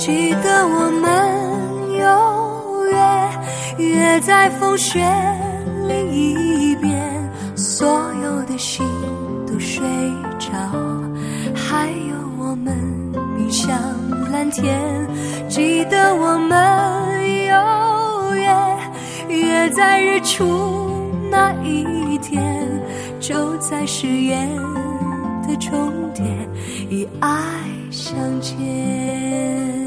记得我们有约，约在风雪另一边，所有的心都睡着，还有我们面向蓝天。记得我们有约，约在日出那一天，就在誓言的终点，以爱相见。